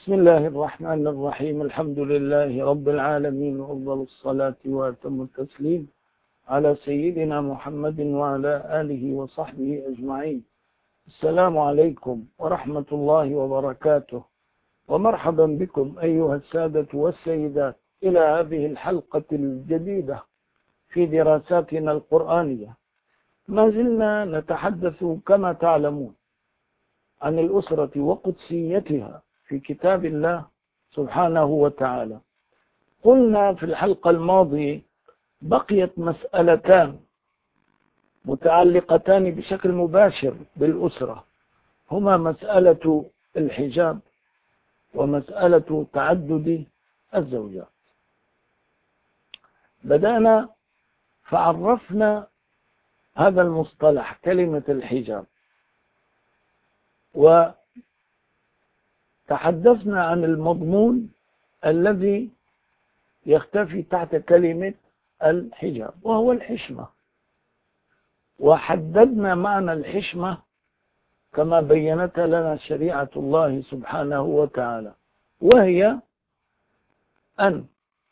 بسم الله الرحمن الرحيم. الحمد لله رب العالمين، وأفضل الصلاة وأتم التسليم على سيدنا محمد وعلى آله وصحبه أجمعين. السلام عليكم ورحمة الله وبركاته، ومرحبا بكم أيها السادة والسيدات إلى هذه الحلقة الجديدة في دراساتنا القرآنية. ما زلنا نتحدث كما تعلمون عن الأسرة وقدسيتها في كتاب الله سبحانه وتعالى. قلنا في الحلقة الماضية بقيت مسألتان متعلقتان بشكل مباشر بالأسرة، هما مسألة الحجاب ومسألة تعدد الزوجات. بدأنا فعرفنا هذا المصطلح كلمة الحجاب، وتحدثنا عن المضمون الذي يختفي تحت كلمة الحجاب وهو الحشمة، وحددنا معنى الحشمة كما بينتها لنا شريعة الله سبحانه وتعالى، وهي أن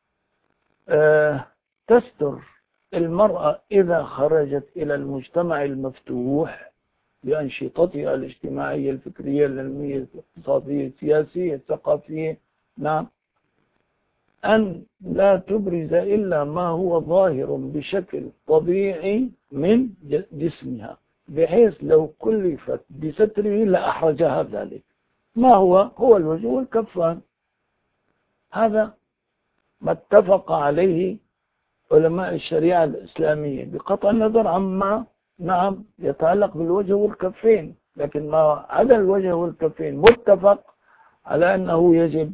تستر المرأة إذا خرجت إلى المجتمع المفتوح بأنشطتها الاجتماعية الفكرية العلمية الاقتصادية السياسية الثقافية، نعم، أن لا تبرز إلا ما هو ظاهر بشكل طبيعي من جسمها، بحيث لو كلفت بستره لأحرجها ذلك. ما هو الوجه والكفان. هذا ما اتفق عليه علماء الشريعة الإسلامية بقطع النظر عما نعم يتعلق بالوجه والكفين، لكن ما عدا الوجه والكفين متفق على أنه يجب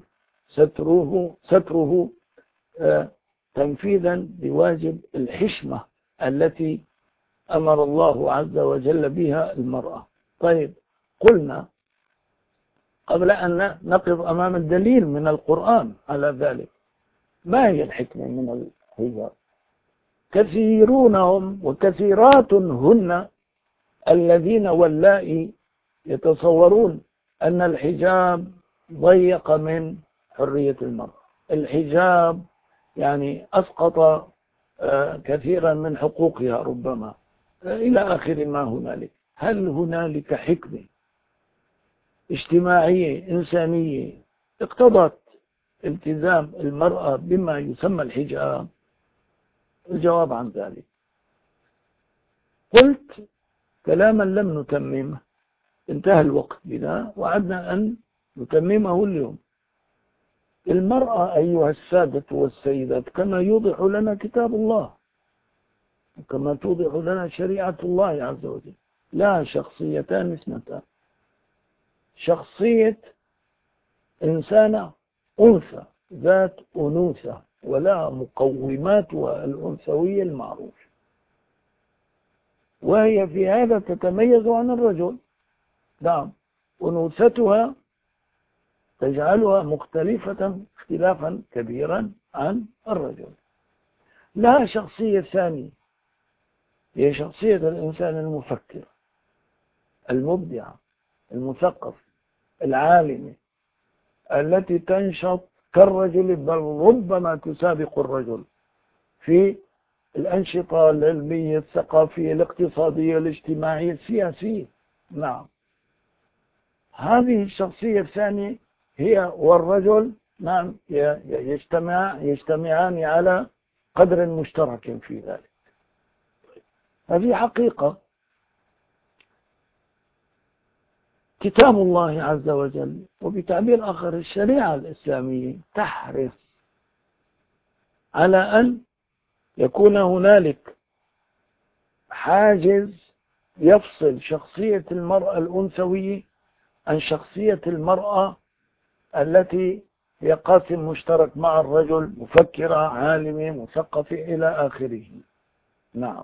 ستره تنفيذا لواجب الحشمة التي أمر الله عز وجل بها المرأة. طيب، قلنا قبل أن نقف أمام الدليل من القرآن على ذلك، ما هي الحكمة من الحجاب؟ كثيرون هم وكثيرات هن الذين واللائي يتصورون أن الحجاب ضيق من حرية المرأة، الحجاب يعني أسقط كثيرا من حقوقها ربما إلى آخر ما هنالك. هل هنالك حكمة اجتماعية إنسانية اقتضت التزام المرأة بما يسمى الحجاب؟ الجواب عن ذلك، قلت كلاما لم نتممه، انتهى الوقت بنا وعدنا أن نتممه اليوم. المرأة أيها السادة والسيدات كما يوضح لنا كتاب الله وكما توضح لنا شريعة الله عز وجل لها شخصيتان اثنتان: شخصية إنسانة أنثى ذات أنوثة ولها مقومات الأنثوية المعروفة، وهي في هذا تتميز عن الرجل. نعم، أنوثتها تجعلها مختلفة اختلافا كبيرا عن الرجل. لها شخصية ثانية، هي شخصية الإنسان المفكر المبدع المثقف العالم، التي تنشط كالرجل بل ربما تسابق الرجل في الأنشطة العلمية الثقافية الاقتصادية الاجتماعية السياسية. نعم، هذه الشخصية الثانية هي والرجل نعم يجتمعان على قدر مشترك في ذلك. هذه حقيقة. كتاب الله عز وجل وبتعبير آخر الشريعة الإسلامية تحرص على أن يكون هنالك حاجز يفصل شخصية المرأة الأنثوية عن شخصية المرأة التي هي قاسم مشترك مع الرجل، مفكرة عالمة مثقفة إلى آخره. نعم،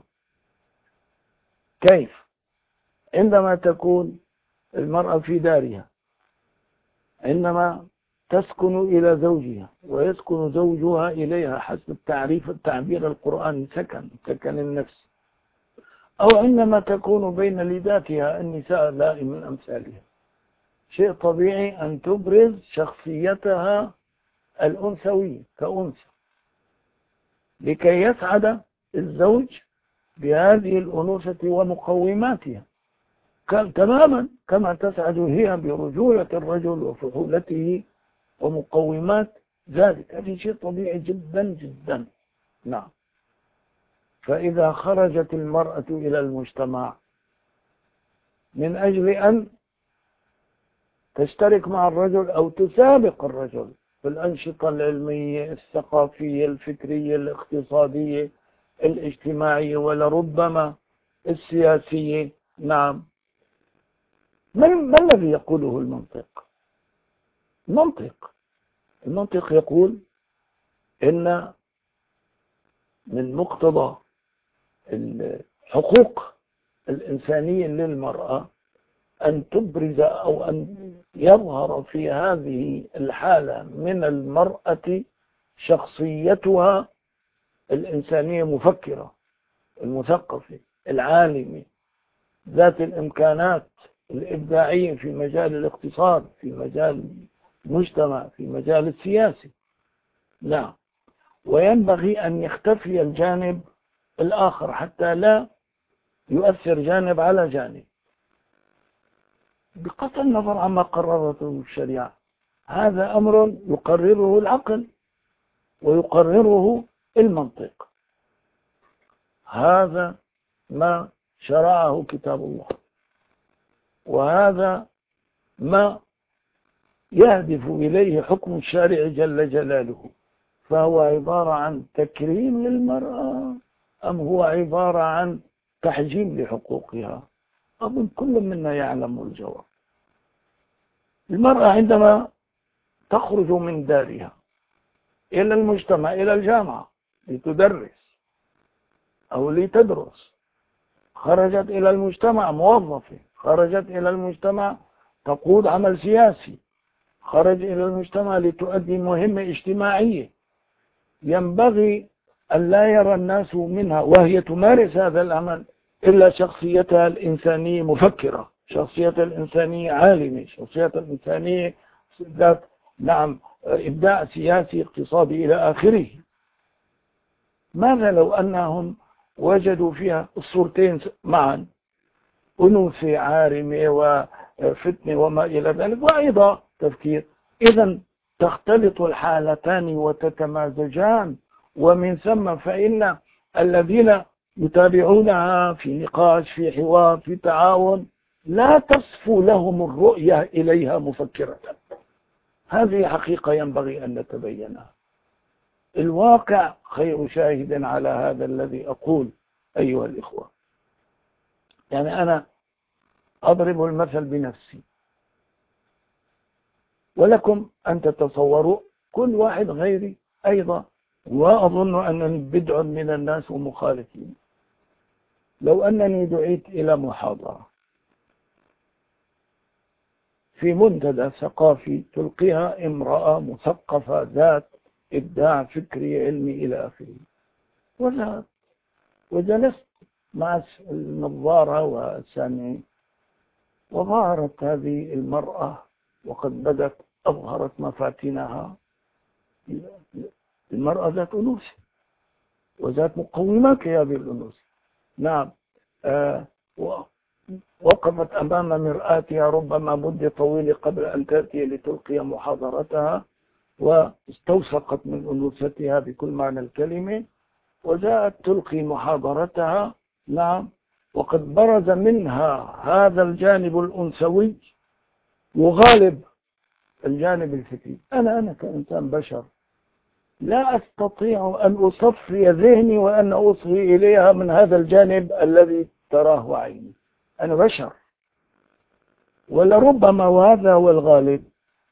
كيف؟ عندما تكون المرأة في دارها، عندما تسكن إلى زوجها ويسكن زوجها إليها حسب التعبير القرآني سكن النفس، أو عندما تكون بين لذاتها النساء لا من أمثالها، شيء طبيعي أن تبرز شخصيتها الأنثوية كأنثى لكي يسعد الزوج بهذه الأنوثة ومقوماتها تماما كما تسعد هي برجولة الرجل وفحولته ومقومات ذلك. هذا شيء طبيعي جدا جدا. نعم. فإذا خرجت المرأة إلى المجتمع من أجل أن تشترك مع الرجل أو تسابق الرجل في الأنشطة العلمية الثقافية الفكرية الاقتصادية الاجتماعية ولربما السياسية، نعم، ما الذي يقوله المنطق؟ المنطق يقول إن من مقتضى الحقوق الإنسانية للمرأة أن تبرز أو أن يظهر في هذه الحالة من المرأة شخصيتها الإنسانية مفكرة المثقفة العالمة ذات الإمكانات الإبداعية في مجال الاقتصاد في مجال المجتمع في مجال السياسي. لا، وينبغي أن يختفي الجانب الآخر حتى لا يؤثر جانب على جانب بقطع النظر عما قررته الشريعة. هذا أمر يقرره العقل ويقرره المنطق. هذا ما شرعه كتاب الله، وهذا ما يهدف إليه حكم الشارع جل جلاله. فهو عبارة عن تكريم للمرأة أم هو عبارة عن تحجيم لحقوقها؟ أظن كل منا يعلم الجواب. المرأة عندما تخرج من دارها إلى المجتمع إلى الجامعة لتدرس أو لتدرس، خرجت إلى المجتمع موظفة، خرجت إلى المجتمع تقود عمل سياسي، خرج إلى المجتمع لتؤدي مهمة اجتماعية. ينبغي أن لا يرى الناس منها وهي تمارس هذا العمل إلا شخصيتها الإنسانية مفكرة، شخصيتها الإنسانية عالمة، شخصيتها الإنسانية ذات نعم إبداع سياسي اقتصادي إلى آخره. ماذا لو أنهم وجدوا فيها الصورتين معا، أنوثة عارمة وفتنة وما إلى ذلك وأيضا تفكير؟ إذا تختلط الحالتان وتتمازجان، ومن ثم فإن الذين يتابعونها في نقاش في حوار في تعاون لا تصفو لهم الرؤية إليها مفكرة. هذه حقيقة ينبغي أن نتبينها. الواقع خير شاهد على هذا الذي أقول أيها الإخوة. يعني أنا أضرب المثل بنفسي ولكم أن تتصوروا كل واحد غيري أيضا، وأظن أنني بدع من الناس ومخالفين. لو أنني دعيت إلى محاضرة في منتدى ثقافي تلقيها امرأة مثقفة ذات إبداع فكري علمي إلى آخره، وذهبت وجلست مع النظارة والسامعين، وظهرت هذه المرأة وقد بدت أظهرت مفاتنها. المرأة ذات أنوثة وذات مقومات لهذه الأنوثة. نعم، وقفت أمام مرآتها ربما مدة طويلة قبل أن تأتي لتلقي محاضرتها، واستوثقت من أنوثتها بكل معنى الكلمة، وجاءت تلقي محاضرتها. نعم، وقد برز منها هذا الجانب الأنثوي يغالب الجانب الفكري. أنا كإنسان بشر لا أستطيع أن أصفي ذهني وأن أصغي إليها من هذا الجانب الذي تراه عيني. أنا بشر، ولربما وهذا هو الغالب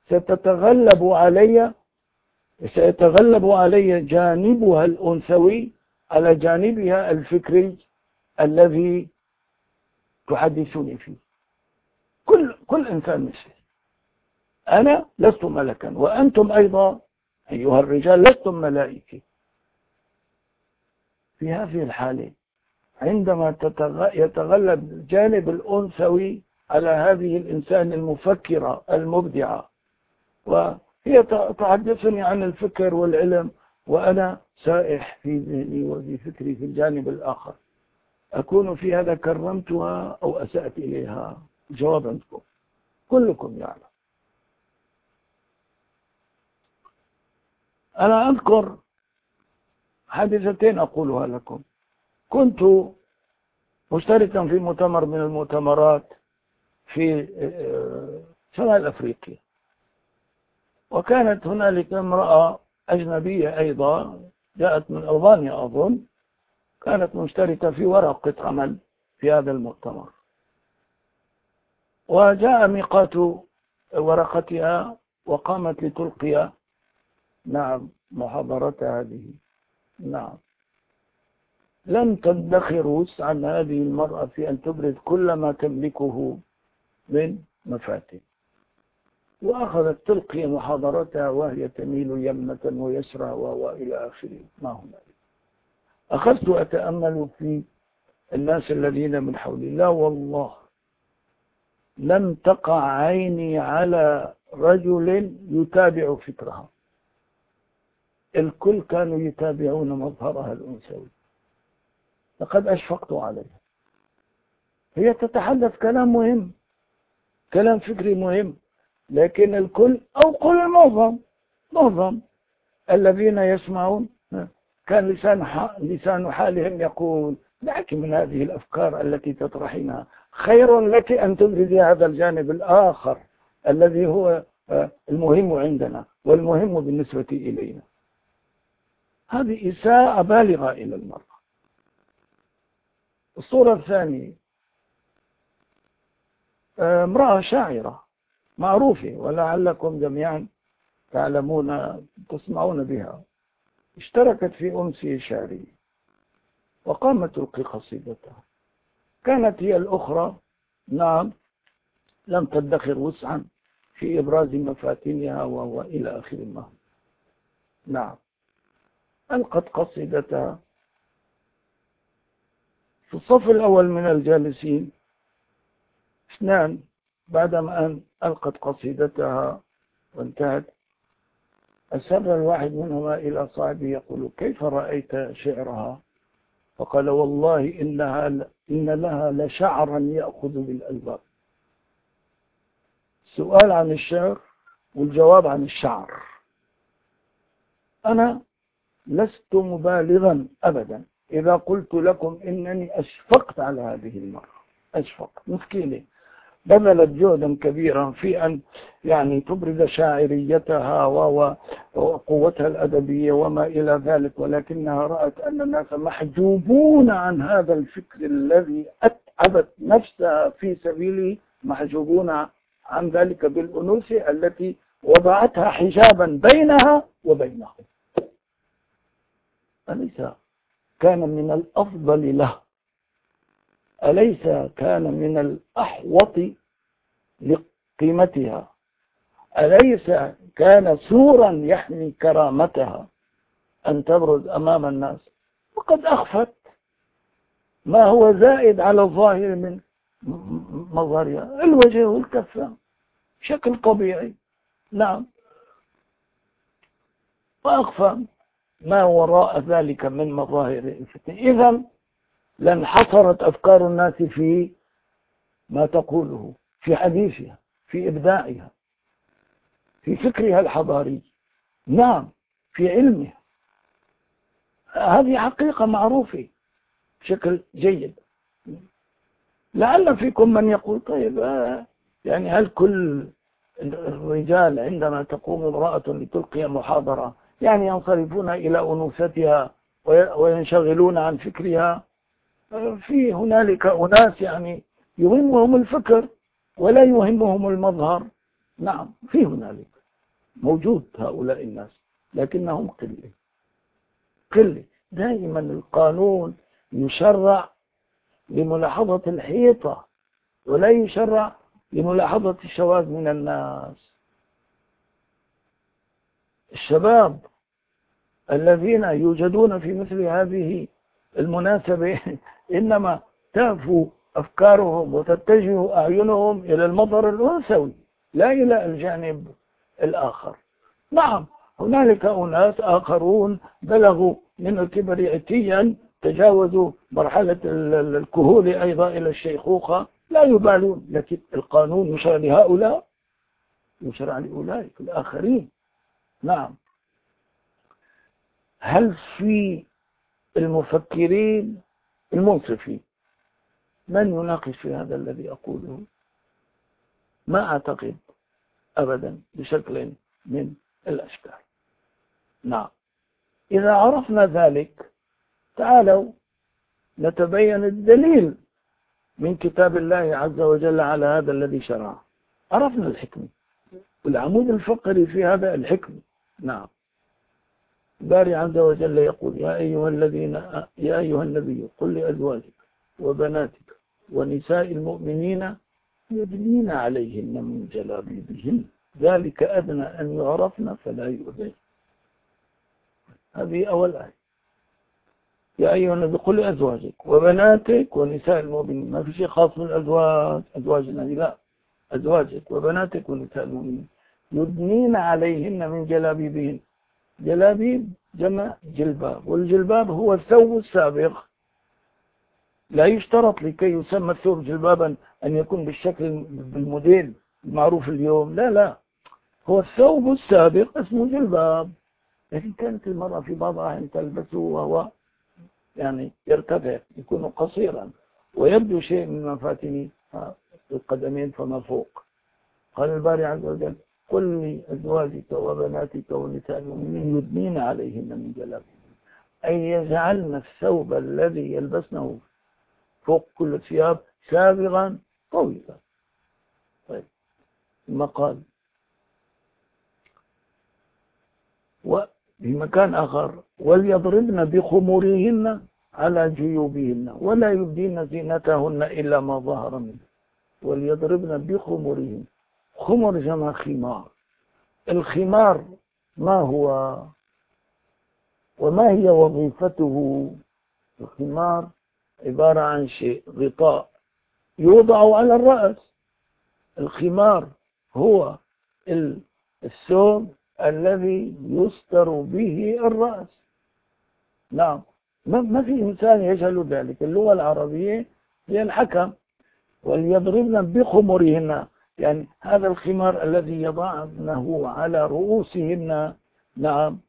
سيتغلب علي جانبها الأنثوي على جانبها الفكري الذي تحدثني فيه. كل إنسان مثلي. أنا لست ملكا، وأنتم أيضا أيها الرجال لستم ملائكة. في هذه الحالة عندما يتغلب الجانب الأنثوي على هذه الإنسان المفكرة المبدعة، وهي تحدثني عن الفكر والعلم وأنا سائح في ذهني وفي فكري في الجانب الآخر. أكون في هذا كرمتها أو أسأت إليها؟ الجواب عندكم، كلكم يعلم. أنا أذكر حادثتين أقولها لكم. كنت مشتركا في مؤتمر من المؤتمرات في شمال أفريقيا، وكانت هنالك امرأة أجنبية أيضا جاءت من ألبانيا أظن، كانت مشتركة في ورقة عمل في هذا المؤتمر، وجاء ميقات ورقتها وقامت لتلقي محاضرتها هذه. لم تدخر وسعا هذه المرأة في أن تبرز كل ما تملكه من مفاتن، وأخذت تلقي محاضرتها وهي تميل يمنة ويسرى وإلى آخره ما هنالك. أخذت أتأمل في الناس الذين من حولي، لا والله لم تقع عيني على رجل يتابع فكرها، الكل كانوا يتابعون مظهرها الأنثوي. لقد أشفقت عليها. هي تتحدث كلام مهم، كلام فكري مهم، لكن الكل أو قل معظم الذين يسمعون كان لسان حالهم يقول دعك من هذه الأفكار التي تطرحينها، خير لك أن تبرزي هذا الجانب الآخر الذي هو المهم عندنا والمهم بالنسبة إلينا. هذه إساءة بالغة إلى المرأة. الصورة الثانية، امرأة شاعرة معروفة ولعلكم جميعا تعلمون تسمعون بها، اشتركت في أمسية شعرية وقامت تلقي قصيدتها. كانت هي الأخرى لم تدخر وسعا في إبراز مفاتنها وإلى آخر ما. ألقت قصيدتها. في الصف الأول من الجالسين اثنان بعدما أن ألقت قصيدتها وانتهت، أسر الواحد منهما إلى صاحبه يقول كيف رأيت شعرها؟ فقال والله إن لها لشعرا يأخذ بالألباب. السؤال عن الشعر والجواب عن الشعر. أنا لست مبالغا أبدا إذا قلت لكم إنني أشفقت على هذه المرأة، أشفقت، مسكينة، بذلت جهدا كبيرا في أن تبرز شاعريتها وقوتها الأدبية وما إلى ذلك، ولكنها رأت أن الناس محجوبون عن هذا الفكر الذي أتعبت نفسها في سبيله، محجوبون عن ذلك بالأنوثة التي وضعتها حجابا بينها وبينهم. أليس كان من الأفضل له، أليس كان من الأحوط لقيمتها، أليس كان سورا يحمي كرامتها أن تبرز أمام الناس؟ وقد أخفت ما هو زائد على الظاهر من مظهرها، الوجه والكفة بشكل طبيعي، وأخفى ما وراء ذلك من مظاهر الفتن. إذن لانحصرت أفكار الناس في ما تقوله، في حديثها، في إبداعها، في فكرها الحضاري، في علمها. هذه حقيقة معروفة بشكل جيد. لعل فيكم من يقول طيب هل كل الرجال عندما تقوم امرأة لتلقي محاضرة ينصرفون إلى أنوثتها وينشغلون عن فكرها؟ في هنالك أناس يهمهم الفكر ولا يهمهم المظهر. في هنالك موجود هؤلاء الناس، لكنهم قلة. دائما القانون يشرع لملاحظة الحيطة ولا يشرع لملاحظة الشواذ من الناس. الشباب الذين يوجدون في مثل هذه المناسبة إنما تافوا أفكارهم وتتجه أعينهم إلى المظهر الأنثوي لا إلى الجانب الآخر. نعم هنالك أناس آخرون بلغوا من الكبر عتيا، تجاوزوا مرحلة الكهولة أيضا إلى الشيخوخة، لا يبالون، لكن القانون يشرع لهؤلاء يشرع لأولئك الآخرين. نعم. هل في المفكرين المنصفين من يناقش في هذا الذي أقوله؟ ما أعتقد أبدا بشكل من الأشكال. نعم. إذا عرفنا ذلك تعالوا نتبين الدليل من كتاب الله عز وجل على هذا الذي شرعه. عرفنا الحكمة والعمود الفقري في هذا الحكمة. نعم. الباري عز وجل يقول يا أيها النبي قل لأزواجك وبناتك ونساء المؤمنين يدنين عليهن من جلابيبهن ذلك أدنى أن يعرفن فلا يؤذين. هذه أول آية. يا أيها النبي قل لأزواجك وبناتك ونساء المؤمنين، ما في شيء خاص بالأزواج، أزواجنا لا، أزواجك وبناتك ونساء المؤمنين يدنين عليهن من جلابيبهن. جلابيب جمع جلباب، والجلباب هو الثوب السابق. لا يشترط لكي يسمى الثوب جلبابا أن يكون بالشكل بالموديل المعروف اليوم، لا، هو الثوب السابق اسمه جلباب. لكن كانت المرأة في بعض الأحيان تلبسه وهو يعني يرتفع، يكون قصيرا ويبدو شيء من مفاتن القدمين فما فوق. قال الباري عز وجل قل لأزواجك وبناتك ونساء المؤمنين يدنين عليهن من جلابيبهن، أي يجعلن الثوب الذي يلبسنه فوق كل الثياب سابغا طويلا. طيب ثم قال وفي مكان آخر وليضربن بخمورهن على جيوبهن ولا يبدين زينتهن إلا ما ظهر منه. وليضربن بخمورهن، خمر جمع خمار. الخمار ما هو وما هي وظيفته؟ الخمار عبارة عن شيء غطاء يوضع على الرأس. الخمار هو الثوب الذي يستر به الرأس. نعم، ما في إنسان يجهل ذلك. اللغة العربية هي الحكم. وليضربن بخمرهن، يعني هذا الخمار الذي يضعنه على رؤوسهن. نعم،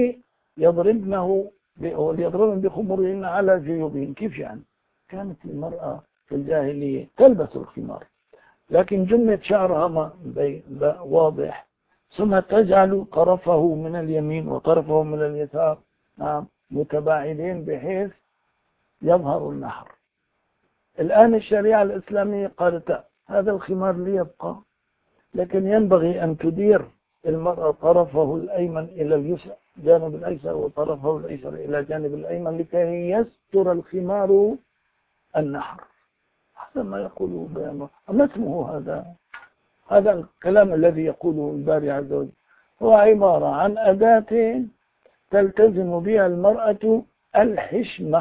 ليضربن بخمرهن على جيوبهن. كيف يعني؟ كانت المرأة في الجاهلية تلبس الخمار، لكن جملة شعرها واضح، ثم تجعل طرفه من اليمين وطرفه من اليسار نعم متباعدين بحيث يظهر النحر. الآن الشريعة الإسلامية قالت هذا الخمار ليبقى، لكن ينبغي أن تدير المرأة طرفه الأيمن إلى اليسار جانب الأيسر وطرفه الأيسر إلى جانب الأيمن لكي يستر الخمار النحر. هذا ما يقوله بيانه. ما اسمه هذا الكلام الذي يقوله الباري عز وجل هو عبارة عن أداة تلتزم بها المرأة الحشمة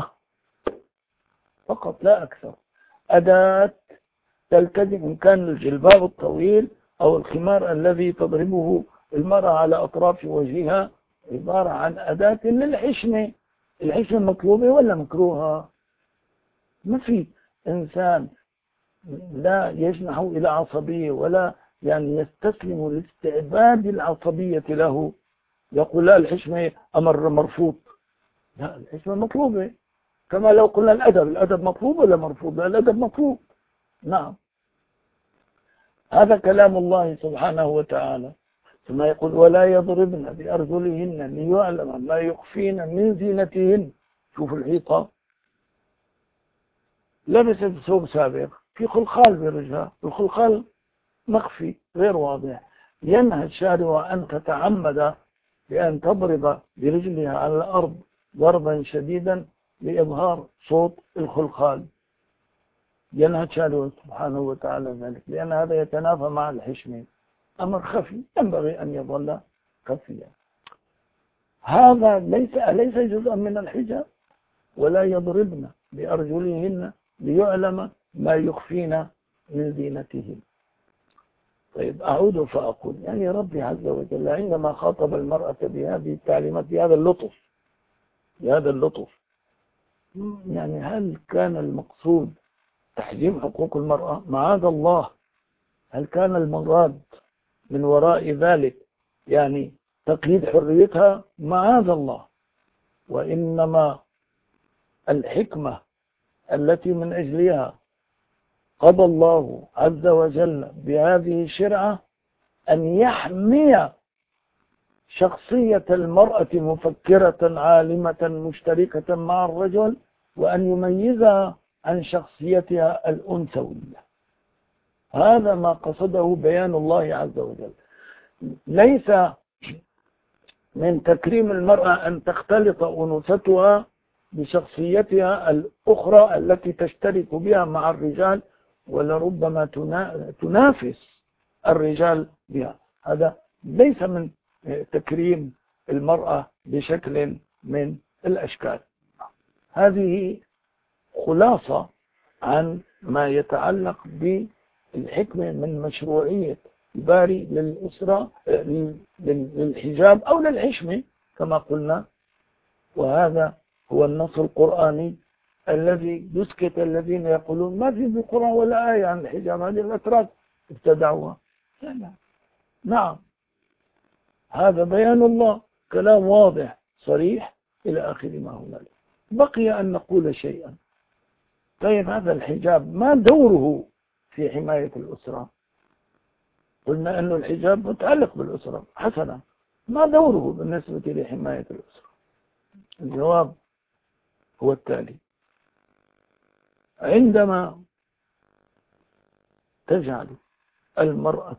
فقط لا أكثر. أداة تلتزم، إن كان الجلباب الطويل أو الخمار الذي تضربه المرأة على أطراف وجهها عبارة عن أداة للحشمة. الحشمة مطلوبة ولا مكروهة؟ ما في إنسان لا يجنح إلى عصبية ولا يعني يستسلم لاستعباد العصبية له يقول لا الحشمة أمر مرفوض. لا، الحشمة مطلوبة. كما لو قلنا الأدب مطلوب ولا مرفوض؟ لا، الأدب مطلوب. نعم، هذا كلام الله سبحانه وتعالى. ثم يقول ولا يضربن بأرجلهن ليعلم ما يخفين من زينتهن. شوف الحيطة لبست ثوب سابق في خلخال برجلها، الخلخال مخفي غير واضح. ينهى الشارع أن تتعمد بأن تضرب برجلها على الأرض ضربا شديدا لإظهار صوت الخلخال. ينهى الشارع سبحانه وتعالى ذلك، لأن هذا يتنافى مع الحشمة. أمر خفي ينبغي أن يظل خفيا. هذا ليس جزءا من الحجاب. ولا يضربن بأرجلهن ليعلم ما يخفين من زينتهم. طيب أعود فأقول يعني ربي عز وجل عندما خاطب المرأة بهذه التعليمات بهذا اللطف يعني هل كان المقصود تحجيم حقوق المرأة؟ معاذ الله. هل كان المراد من وراء ذلك يعني تقييد حريتها؟ معاذ الله. وإنما الحكمة التي من أجلها قضى الله عز وجل بهذه الشرعة أن يحمي شخصية المرأة مفكرة عالمة مشتركة مع الرجل، وأن يميزها عن شخصيتها الأنثوية. هذا ما قصده بيان الله عز وجل. ليس من تكريم المرأة أن تختلط أنوثتها بشخصيتها الأخرى التي تشترك بها مع الرجال، ولربما تنافس الرجال بها. هذا ليس من تكريم المرأة بشكل من الأشكال. هذه خلاصة عن ما يتعلق بالحكمة من مشروعية باري للأسرة للحجاب أو للحشمة كما قلنا. وهذا هو النص القرآني الذي يسكت الذين يقولون ما في القرآن ولا آية عن الحجاب، هذه الأتراك ابتدعوها. نعم، هذا بيان الله، كلام واضح صريح إلى آخر ما هنالك. بقي أن نقول شيئا. طيب هذا الحجاب ما دوره في حماية الأسرة؟ قلنا أن الحجاب متعلق بالأسرة، حسنا، ما دوره بالنسبة لحماية الأسرة؟ الجواب هو التالي: عندما تجعل المرأة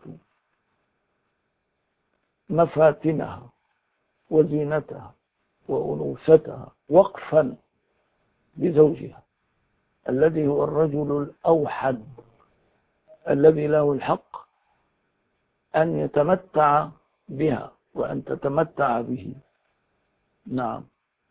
مفاتنها وزينتها وأنوثتها وقفا لزوجها الذي هو الرجل الأوحد الذي له الحق أن يتمتع بها وأن تتمتع به. نعم،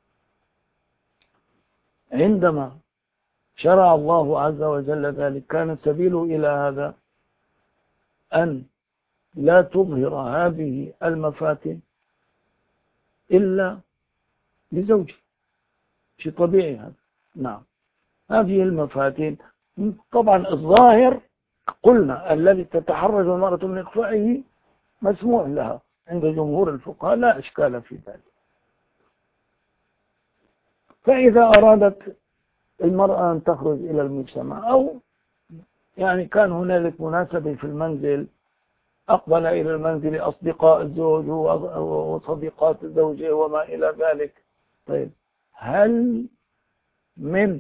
عندما شرع الله عز وجل ذلك كان السبيل إلى هذا أن لا تظهر هذه المفاتن إلا لزوجها، شيء طبيعي هذا. نعم، هذه المفاتن طبعا الظاهر قلنا الذي تتحرج المرأة من إخفائه مسموح لها عند جمهور الفقهاء، لا إشكال في ذلك. فإذا أرادت المرأة أن تخرج إلى المجتمع أو يعني كان هنالك مناسبة في المنزل، أقبل إلى المنزل أصدقاء الزوج وصديقات الزوجة وما إلى ذلك. طيب هل من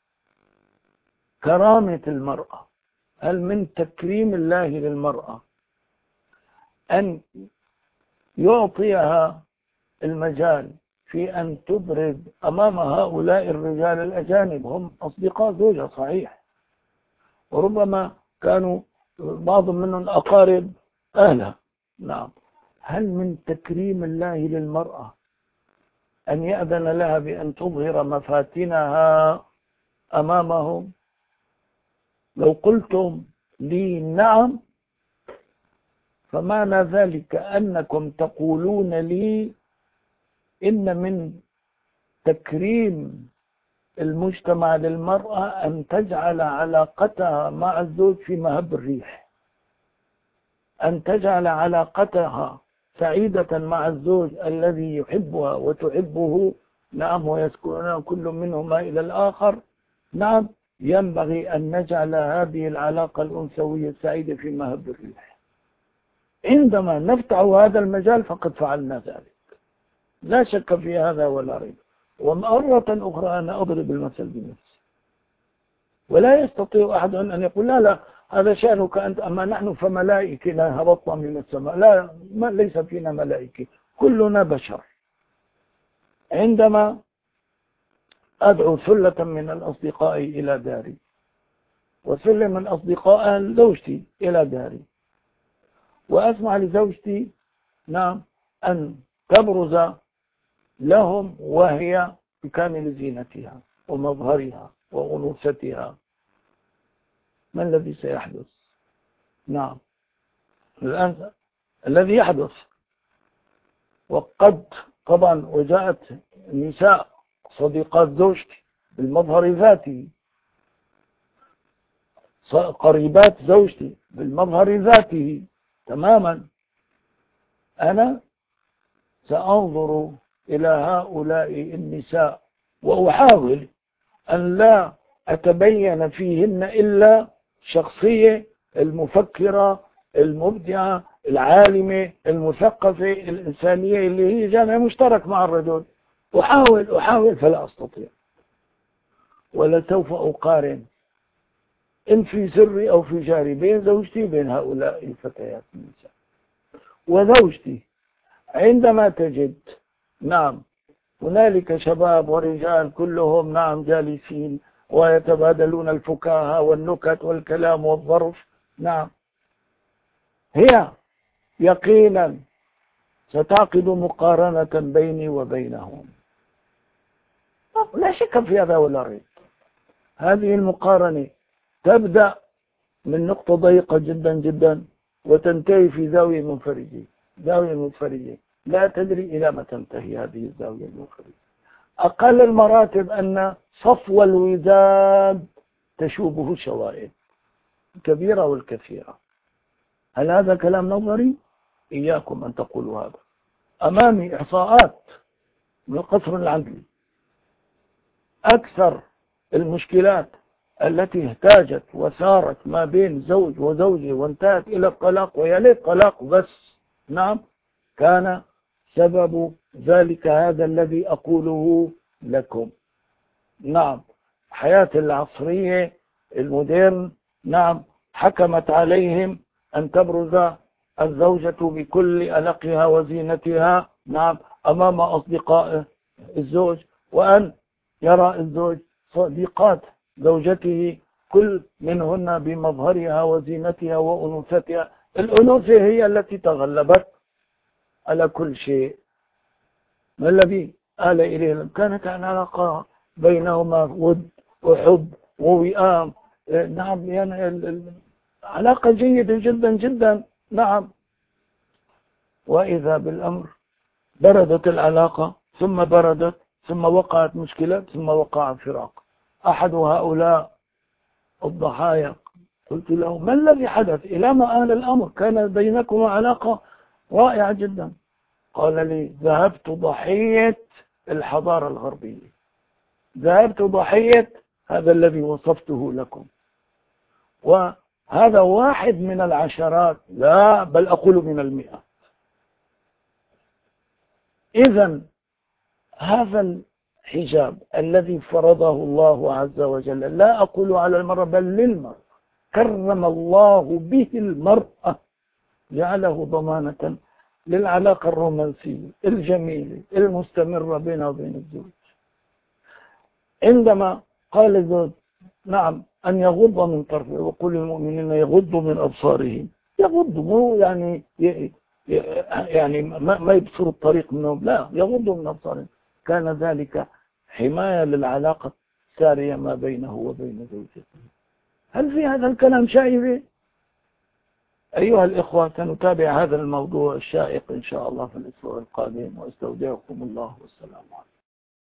كرامة المرأة، هل من تكريم الله للمرأة أن يعطيها المجال في أن تبرز أمام هؤلاء الرجال الأجانب؟ هم أصدقاء زوجها صحيح، وربما كانوا بعض منهم أقارب أهلها. نعم، هل من تكريم الله للمرأة أن يأذن لها بأن تظهر مفاتنها أمامهم؟ لو قلتم لي نعم، فمعنى ذلك أنكم تقولون لي إن من تكريم المجتمع للمرأة أن تجعل علاقتها مع الزوج في مهب الريح، أن تجعل علاقتها سعيدة مع الزوج الذي يحبها وتحبه. نعم، ويسكنون كل منهما إلى الآخر. نعم، ينبغي أن نجعل هذه العلاقة الأنثوية السعيدة في مهب الريح. عندما نفتح هذا المجال فقد فعلنا ذلك، لا شك في هذا ولا ريب. ومرة أخرى أنا أضرب المثل بنفسي، ولا يستطيع أحد أن يقول لا هذا شأنك أنت، أما نحن فملائكنا هبطنا من السماء. لا، ليس فينا ملائكة، كلنا بشر. عندما أدعو ثلة من الأصدقاء إلى داري وثلة من أصدقاء زوجتي إلى داري، وأسمع لزوجتي نعم أن تبرز لهم وهي بكامل زينتها ومظهرها وأنوثتها، ما الذي سيحدث؟ نعم، الآن الذي يحدث، وقد طبعا وجاءت نساء صديقات زوجتي بالمظهر ذاته، قريبات زوجتي بالمظهر ذاته تماما. أنا سأنظر إلى هؤلاء النساء وأحاول أن لا أتبين فيهن إلا شخصية المفكرة المبدعة العالمة المثقفة الإنسانية اللي هي جامع مشترك مع الرجل. أحاول فلا أستطيع، ولسوف أقارن إن في سري أو في جاري بين زوجتي بين هؤلاء الفتيات النساء. وزوجتي عندما تجد نعم هنالك شباب ورجال كلهم نعم جالسين ويتبادلون الفكاهة والنكت والكلام والظرف، نعم، هي يقينا ستعقد مقارنة بيني وبينهم، لا شك في هذا ولا ريب. هذه المقارنة تبدأ من نقطة ضيقة جدا جدا وتنتهي في زاوية منفرجة لا تدري إلى ما تنتهي هذه الزاوية المنفرجة. أقل المراتب أن صفو الوداد تشوبه الشوائب الكبيرة والكثيرة. هل هذا كلام نظري؟ إياكم أن تقولوا هذا. أمامي إحصاءات من القصر العدلي، أكثر المشكلات التي احتاجت وسارت ما بين زوج وزوجة وانتهت إلى الطلاق، ويا ليت طلاق بس، نعم، كان سبب ذلك هذا الذي أقوله لكم. نعم، حياة العصرية المودرن نعم حكمت عليهم أن تبرز الزوجة بكل ألقها وزينتها نعم أمام أصدقاء الزوج، وأن يرى الزوج صديقات زوجته كل منهن بمظهرها وزينتها وأنوثتها. الأنوثة هي التي تغلبت على كل شيء. ما الذي آل إليه؟ كانت العلاقة بينهما ود وحب ووئام، نعم، يعني علاقة جيدة جدا جدا، نعم. وإذا بالأمر بردت العلاقة، ثم بردت، ثم وقعت مشكلة، ثم وقع فراق. أحد هؤلاء الضحايا قلت له: ما الذي حدث؟ إلى ما آل الأمر؟ كان بينكما علاقة رائعة جدا. قال لي: ذهبت ضحية الحضارة الغربية، ذهبت ضحية هذا الذي وصفته لكم. وهذا واحد من العشرات، لا بل أقول من المئة. إذن هذا الحجاب الذي فرضه الله عز وجل، لا أقول على المرأة بل للمرأة، كرم الله به المرأة، جعله ضمانة للعلاقة الرومانسية الجميلة المستمرة بينه وبين الزوج. عندما قال الزوج نعم أن يغض من طرفه، وقل المؤمنين يغضوا من أبصارهم، يغضوا مو يعني ما يبصروا الطريق منهم، لا، يغضوا من أبصارهم. كان ذلك حماية للعلاقة السارية ما بينه وبين زوجته. هل في هذا الكلام شائبة؟ أيها الإخوة، سنتابع هذا الموضوع الشائق إن شاء الله في الأسبوع القادم، وأستودعكم الله والسلام عليكم.